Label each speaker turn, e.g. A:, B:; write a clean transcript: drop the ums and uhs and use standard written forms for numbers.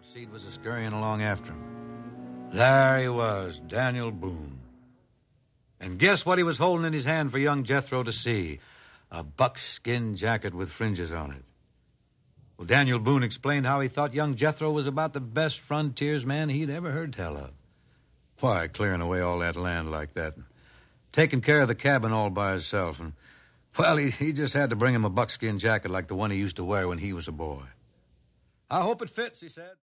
A: Seed was scurrying along after him. There he was, Daniel Boone. And guess what he was holding in his hand for young Jethro to see? A buckskin jacket with fringes on it. Well, Daniel Boone explained how he thought young Jethro was about the best frontiersman he'd ever heard tell of. Why, clearing away all that land like that, and taking care of the cabin all by himself, and, well, he just had to bring him a buckskin jacket like the one he used to wear when he was a boy. I hope it fits, he said.